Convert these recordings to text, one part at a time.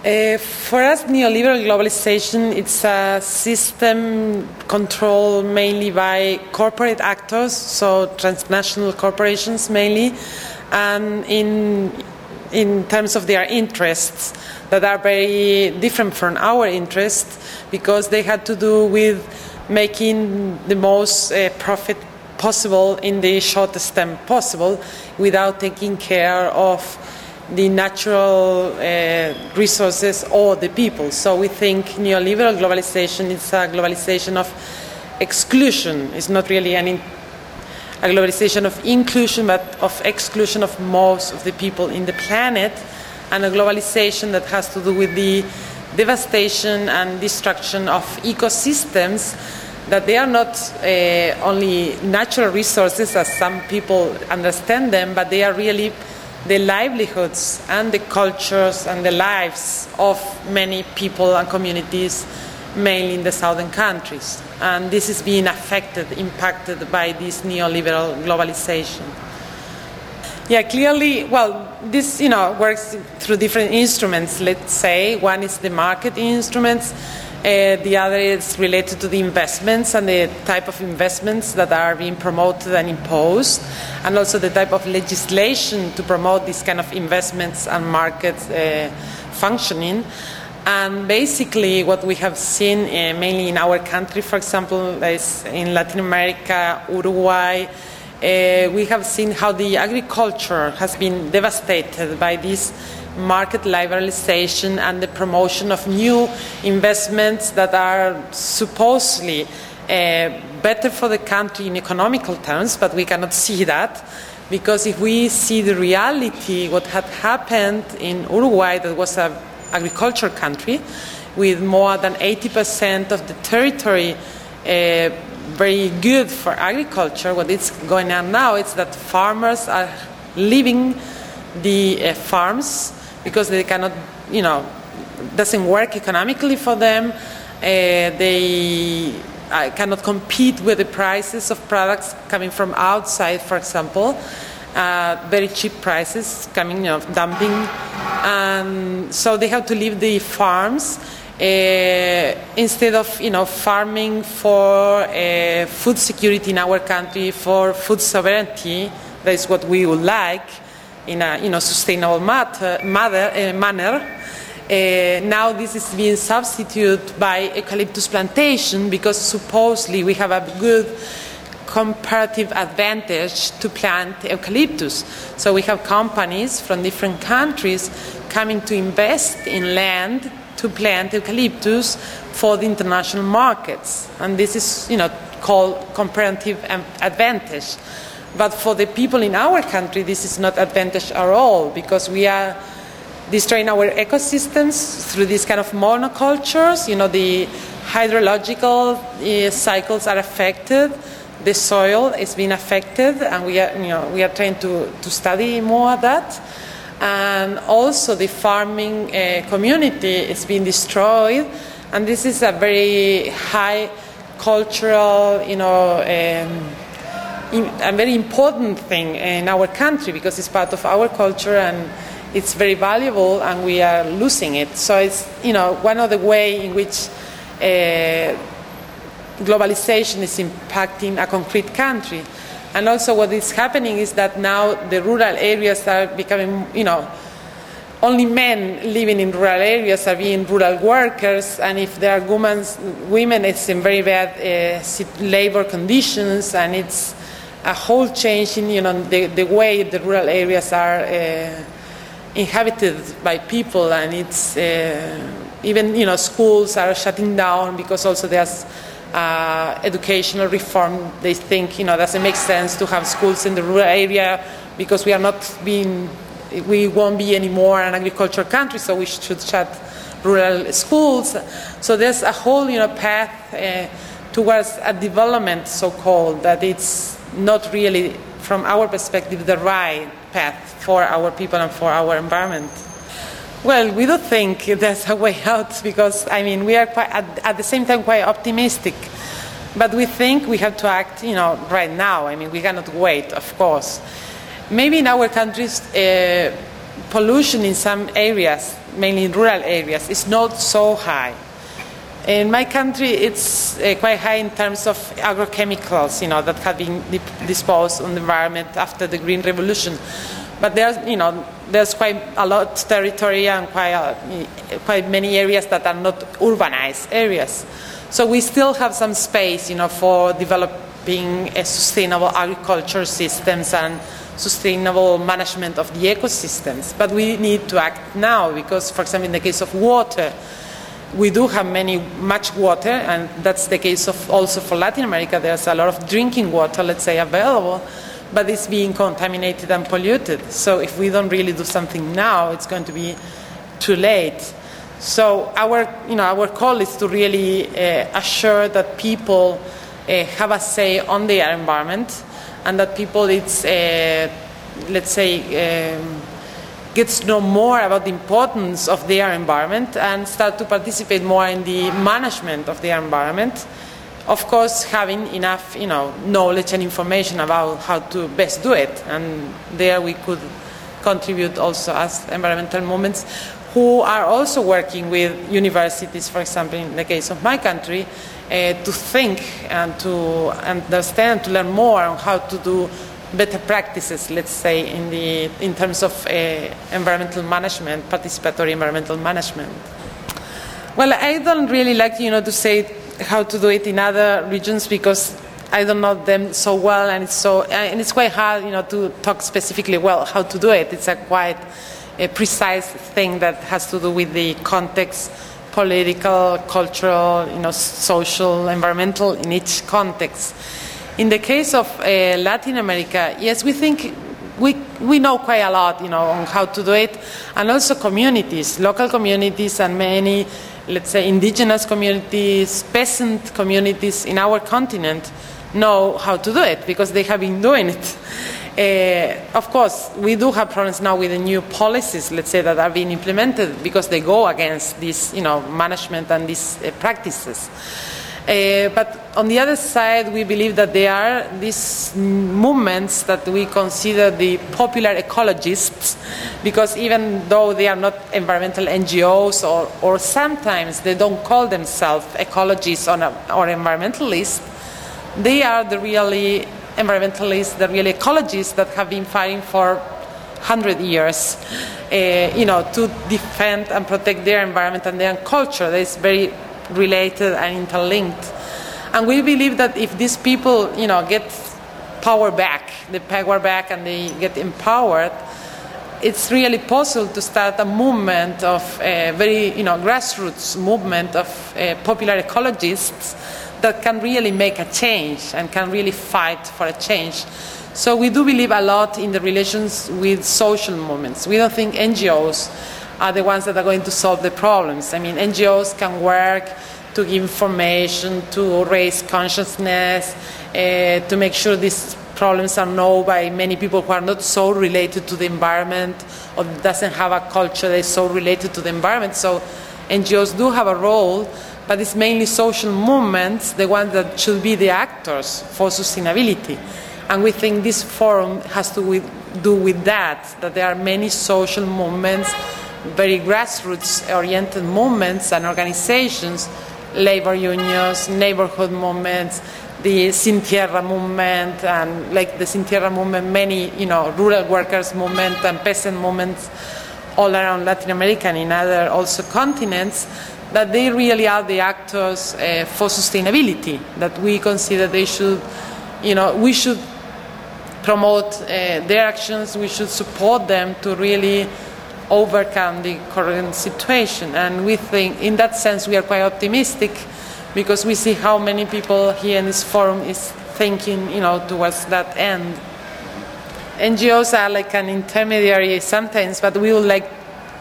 For us, neoliberal globalization, it's a system controlled mainly by corporate actors, so transnational corporations mainly, and in terms of their interests that are very different from our interests, because they had to do with making the most profit possible in the shortest time possible without taking care of the natural resources or the people. So we think neoliberal globalization is a globalization of exclusion. It's not really a globalization of inclusion, but of exclusion of most of the people in the planet, and a globalization that has to do with the devastation and destruction of ecosystems, that they are not only natural resources as some people understand them, but they are really the livelihoods and the cultures and the lives of many people and communities, mainly in the southern countries. And this is being impacted by this neoliberal globalization. Yeah, clearly, well, this, works through different instruments, let's say. One is the market instruments. The other is related to the investments and the type of investments that are being promoted and imposed, and also the type of legislation to promote these kind of investments and market functioning. And basically what we have seen mainly in our country, for example, is in Latin America, Uruguay, we have seen how the agriculture has been devastated by this market liberalization and the promotion of new investments that are supposedly better for the country in economical terms, but we cannot see that, because if we see the reality, what had happened in Uruguay, that was an agriculture country with more than 80% of the territory very good for agriculture, what is going on now is that farmers are leaving the farms because they cannot, doesn't work economically for them. They cannot compete with the prices of products coming from outside, for example. Very cheap prices coming, dumping. And so they have to leave the farms instead of, farming for food security in our country, for food sovereignty. That is what we would like, in a sustainable manner. Now this is being substituted by eucalyptus plantation, because supposedly we have a good comparative advantage to plant eucalyptus. So we have companies from different countries coming to invest in land to plant eucalyptus for the international markets. And this is, called comparative advantage. But for the people in our country, this is not advantage at all, because we are destroying our ecosystems through these kind of monocultures. The hydrological cycles are affected, the soil is being affected, and we are trying to study more of that. And also the farming community is being destroyed, and this is a very high cultural, a very important thing in our country, because it's part of our culture and it's very valuable, and we are losing it. So it's one of the ways in which globalization is impacting a concrete country. And also what is happening is that now the rural areas are becoming, only men living in rural areas are being rural workers, and if there are women, it's in very bad labor conditions, and it's a whole change in the way the rural areas are inhabited by people, and it's even schools are shutting down because also there's educational reform. They think doesn't make sense to have schools in the rural area because we won't be anymore an agricultural country, so we should shut rural schools. So there's a whole path towards a development, so-called, that it's not really, from our perspective, the right path for our people and for our environment. Well, we don't think there's a way out, because, we are quite, at the same time, quite optimistic. But we think we have to act, right now. We cannot wait, of course. Maybe in our countries, pollution in some areas mainly in rural areas, is not so high. In my country, it's quite high in terms of agrochemicals, that have been disposed on the environment after the Green Revolution. But there's quite a lot of territory and quite many areas that are not urbanized areas. So we still have some space, for developing sustainable agriculture systems and sustainable management of the ecosystems. But we need to act now because, for example, in the case of water, we do have much water, and that's the case also for Latin America. There's a lot of drinking water, let's say, available, but it's being contaminated and polluted. So if we don't really do something now, it's going to be too late. So our call is to really assure that people have a say on their environment, and that people, gets to know more about the importance of their environment and start to participate more in the management of their environment. Of course, having enough, knowledge and information about how to best do it. And there we could contribute also as environmental movements who are also working with universities, for example, in the case of my country, to think and to understand, to learn more on how to do better practices, let's say, in terms of environmental management, participatory environmental management. Well, I don't really like, to say how to do it in other regions because I don't know them so well, and it's quite hard, to talk specifically how to do it. It's a quite precise thing that has to do with the context, political, cultural, social, environmental in each context. In the case of Latin America, yes, we think we know quite a lot, on how to do it, and also communities, local communities, and many, let's say, indigenous communities, peasant communities in our continent know how to do it because they have been doing it. Of course, we do have problems now with the new policies, let's say, that are being implemented because they go against this, management and these practices. But on the other side, we believe that there are these movements that we consider the popular ecologists, because even though they are not environmental NGOs or sometimes they don't call themselves ecologists or environmentalists, they are the really environmentalists, the really ecologists that have been fighting for 100 years, to defend and protect their environment and their culture. That is very related and interlinked. And we believe that if these people, get power back, and they get empowered, it's really possible to start a movement of very, grassroots movement of popular ecologists that can really make a change and can really fight for a change. So we do believe a lot in the relations with social movements. We don't think NGOs are the ones that are going to solve the problems. I mean, NGOs can work to give information, to raise consciousness, to make sure these problems are known by many people who are not so related to the environment or doesn't have a culture that is so related to the environment. So NGOs do have a role, but it's mainly social movements, the ones that should be the actors for sustainability. And we think this forum has to do with that there are many social movements, very grassroots-oriented movements and organizations, labor unions, neighborhood movements, the Sin Tierra movement, and like the Sin Tierra movement, many, rural workers movement and peasant movements all around Latin America and in other also continents, that they really are the actors for sustainability, that we consider they should, we should promote their actions, we should support them to really overcome the current situation. And we think, in that sense, we are quite optimistic because we see how many people here in this forum is thinking, towards that end. NGOs are like an intermediary sometimes, but we would like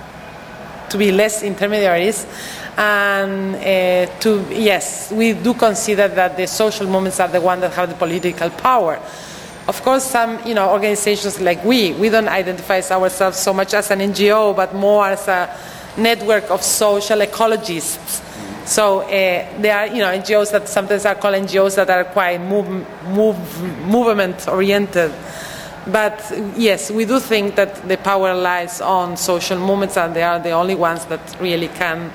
to be less intermediaries. And yes, we do consider that the social movements are the ones that have the political power. Of course, some organizations like we don't identify ourselves so much as an NGO, but more as a network of social ecologists. So there are NGOs that sometimes are called NGOs that are quite movement oriented. But yes, we do think that the power lies on social movements, and they are the only ones that really can,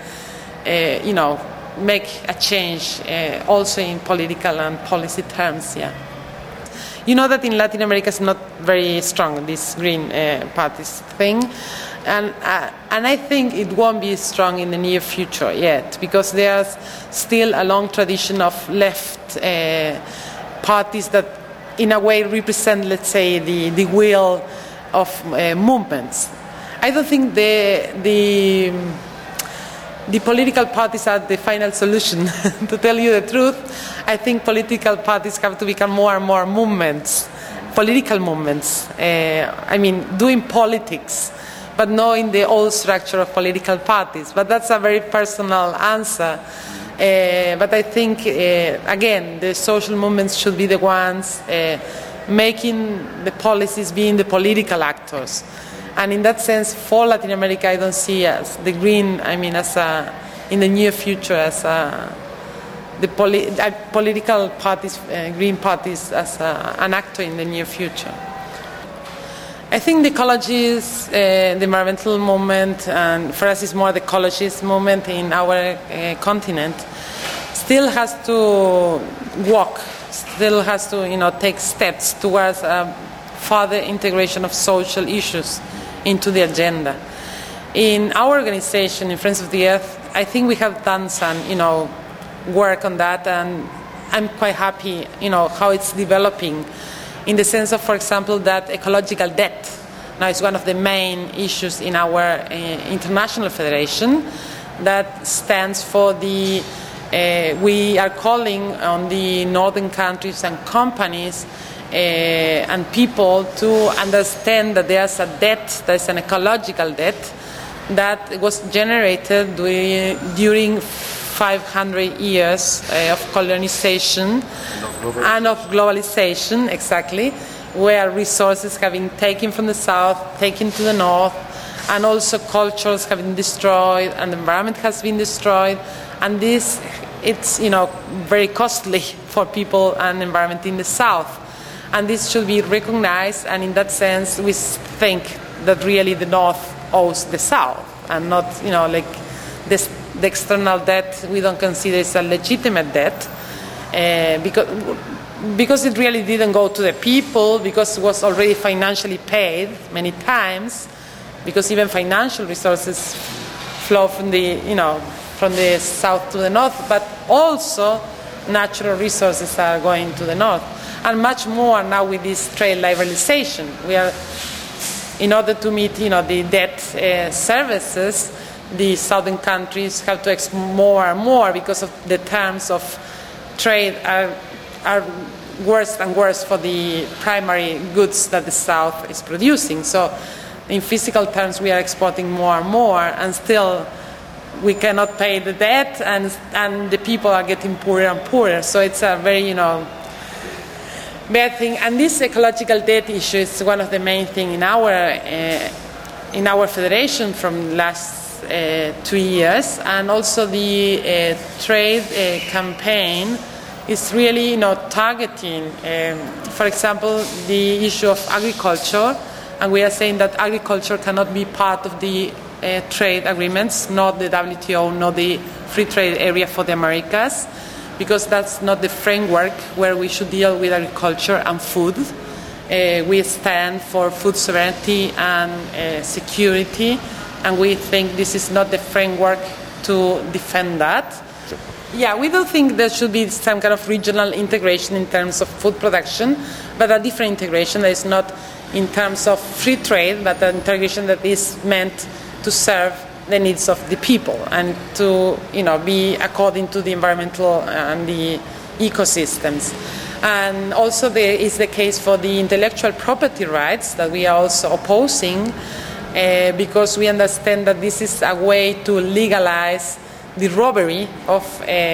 make a change also in political and policy terms. Yeah. You know that in Latin America it's not very strong, this Green Parties thing, and I think it won't be strong in the near future yet, because there's still a long tradition of left parties that in a way represent, let's say, the will of movements. I don't think the political parties are the final solution. To tell you the truth, I think political parties have to become more and more movements, political movements. Doing politics, but not in the old structure of political parties. But that's a very personal answer. But I think, again, the social movements should be the ones making the policies, being the political actors. And in that sense, for Latin America, I don't see as the Green, in the near future, as the political parties, Green parties, as an actor in the near future. I think the ecologists, the environmental movement, and for us it's more the ecologist movement in our continent, still has to walk, still has to take steps towards further integration of social issues into the agenda. In our organization, in Friends of the Earth, I think we have done some work on that, and I'm quite happy how it's developing, in the sense of, for example, that ecological debt now is one of the main issues in our international federation, that stands for the we are calling on the northern countries and companies and people to understand that there's a debt, there's an ecological debt that was generated during 500 years of colonization and of globalization, exactly, where resources have been taken from the south, taken to the north, and also cultures have been destroyed, and the environment has been destroyed, and this, it's very costly for people and environment in the south. And this should be recognized, and in that sense, we think that really the North owes the South, and not, like this, the external debt we don't consider is a legitimate debt, because it really didn't go to the people, because it was already financially paid many times, because even financial resources flow from from the south to the north, but also natural resources are going to the north. And much more now with this trade liberalization. We are, in order to meet, the debt services, the southern countries have to export more and more, because of the terms of trade are worse and worse for the primary goods that the south is producing. So in physical terms, we are exporting more and more, and still we cannot pay the debt, and the people are getting poorer and poorer. So it's a very, bad thing. And this ecological debt issue is one of the main things in our federation from last 2 years, and also the trade campaign is really targeting, for example, the issue of agriculture, and we are saying that agriculture cannot be part of the trade agreements, not the WTO, not the Free Trade Area for the Americas, because that's not the framework where we should deal with agriculture and food. We stand for food sovereignty and security, and we think this is not the framework to defend that. Yeah, we do think there should be some kind of regional integration in terms of food production, but a different integration that is not in terms of free trade, but an integration that is meant to serve the needs of the people and to be according to the environmental and the ecosystems. And also there is the case for the intellectual property rights that we are also opposing, because we understand that this is a way to legalize the robbery of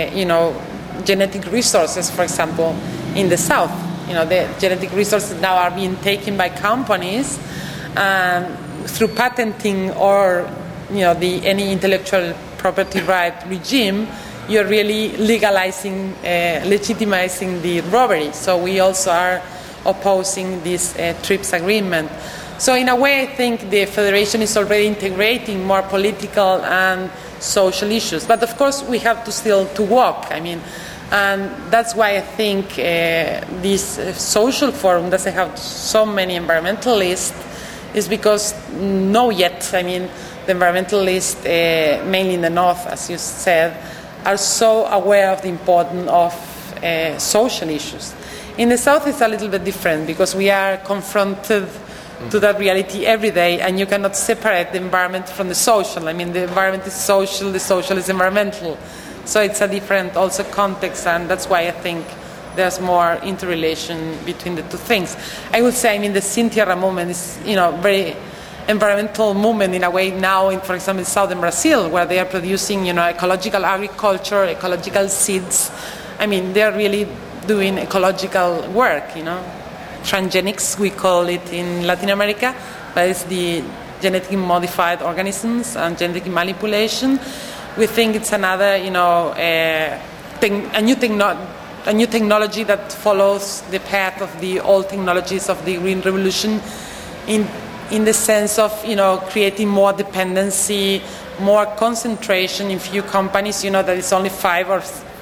genetic resources, for example, in the south. The genetic resources now are being taken by companies through patenting or any intellectual property right regime. You're really legalizing, legitimizing the robbery. So we also are opposing this TRIPS agreement. So in a way, I think the Federation is already integrating more political and social issues. But of course, we have to still to walk. I mean, and that's why I think this social forum doesn't have so many environmentalists, is because not yet. I mean, the environmentalists, mainly in the north, as you said, are so aware of the importance of social issues. In the south, it's a little bit different because we are confronted to that reality every day, and you cannot separate the environment from the social. I mean, the environment is social, the social is environmental. So it's a different also context, and that's why I think there's more interrelation between the two things. I would say, I mean, the Sin Tierra movement is, very environmental movement in a way now, for example, in southern Brazil, where they are producing, ecological agriculture, ecological seeds. I mean, they're really doing ecological work, Transgenics, we call it in Latin America, but it's the genetically modified organisms and genetic manipulation. We think it's another, a new technology that follows the path of the old technologies of the Green Revolution, in the sense of, creating more dependency, more concentration in few companies. That it's only five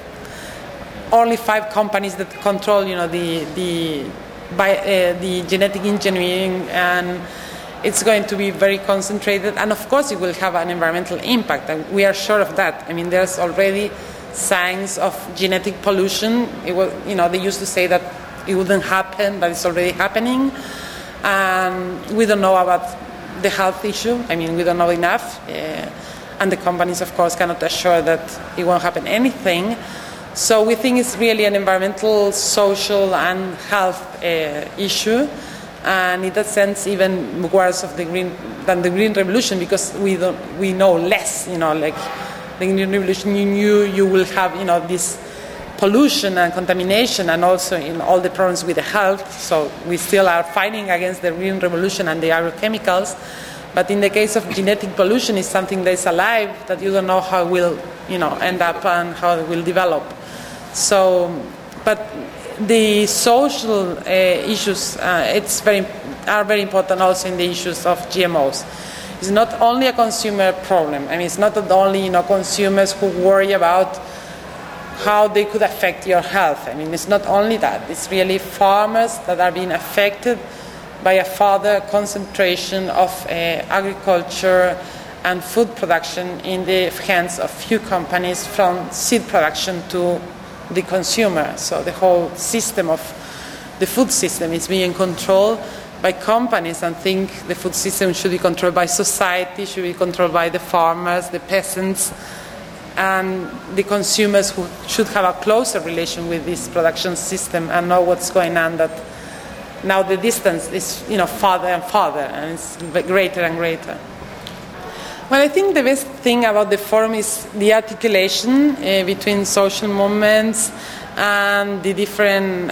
companies that control, the genetic engineering, and it's going to be very concentrated, and of course it will have an environmental impact, and we are sure of that. I mean, there's already signs of genetic pollution. They used to say that it wouldn't happen, but it's already happening. We don't know about the health issue. I mean, we don't know enough, and the companies, of course, cannot assure that it won't happen anything. So we think it's really an environmental, social, and health issue, and in that sense, even worse than the Green Revolution, because we know less. Like the Green Revolution, you will have this pollution and contamination, and also in all the problems with the health. So we still are fighting against the Green Revolution and the agrochemicals. But in the case of genetic pollution, it's something that is alive, that you don't know how it will end up and how it will develop. So, but the social issues are very important also in the issues of GMOs. It's not only a consumer problem. I mean, it's not only consumers who worry about how they could affect your health. I mean, it's not only that. It's really farmers that are being affected by a further concentration of agriculture and food production in the hands of few companies, from seed production to the consumer. So the whole system of the food system is being controlled by companies, and think the food system should be controlled by society, should be controlled by the farmers, the peasants, and the consumers, who should have a closer relation with this production system and know what's going on. That now the distance is farther and farther, and it's greater and greater. Well, I think the best thing about the forum is the articulation between social movements and the different,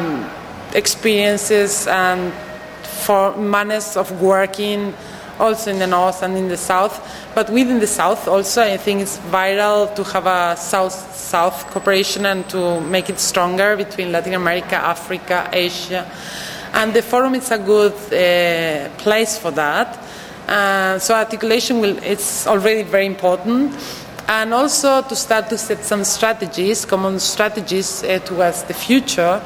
experiences and manners of working, also in the north and in the south. But within the south also, I think it's vital to have a south-south cooperation and to make it stronger between Latin America, Africa, Asia. And the forum is a good place for that. So articulation it's already very important, and also to start to set some strategies, common strategies towards the future.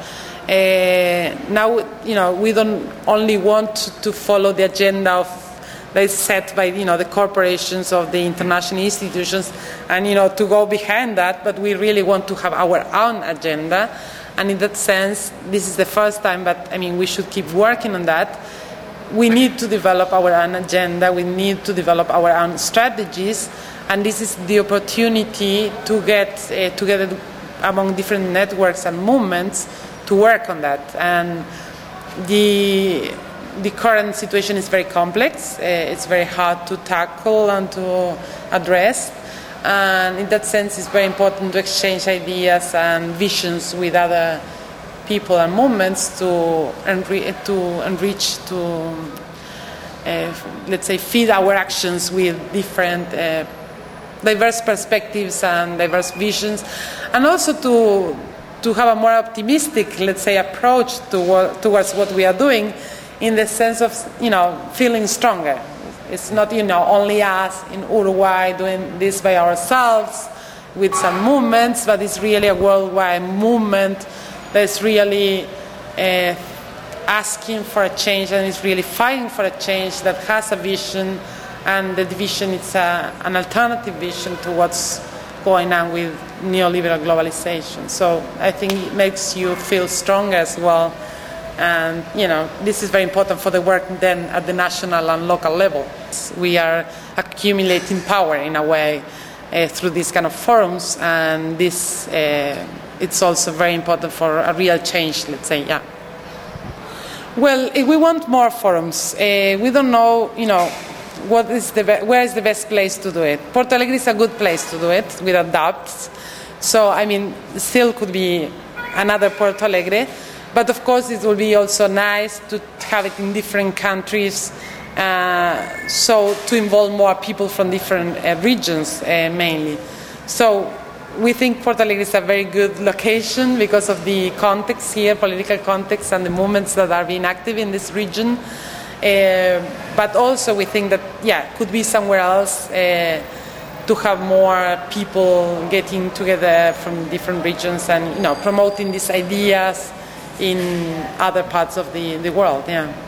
Now, we don't only want to follow the agenda that is set by the corporations of the international institutions, and to go behind that, but we really want to have our own agenda. And in that sense, this is the first time, but we should keep working on that. We need to develop our own agenda, we need to develop our own strategies, and this is the opportunity to get together among different networks and movements to work on that. And the current situation is very complex, it's very hard to tackle and to address, and in that sense it's very important to exchange ideas and visions with other people and movements to enrich, let's say, feed our actions with different diverse perspectives and diverse visions, and also to to have a more optimistic, let's say, approach towards what we are doing, in the sense of, feeling stronger. It's not, only us in Uruguay doing this by ourselves with some movements, but it's really a worldwide movement that's really asking for a change and is really fighting for a change that has a vision, and the vision is an alternative vision to what's going on with neoliberal globalization. So I think it makes you feel stronger as well. And, this is very important for the work then at the national and local level. We are accumulating power in a way through these kind of forums, and this it's also very important for a real change, let's say, yeah. Well, if we want more forums. We don't know, where is the best place to do it. Porto Alegre is a good place to do it, without doubt. So, still could be another Porto Alegre. But of course, it will be also nice to have it in different countries, so to involve more people from different regions, mainly. So we think Porto Alegre is a very good location because of the context here, political context, and the movements that are being active in this region. But also we think that, could be somewhere else to have more people getting together from different regions and, promoting these ideas in other parts of the world, yeah.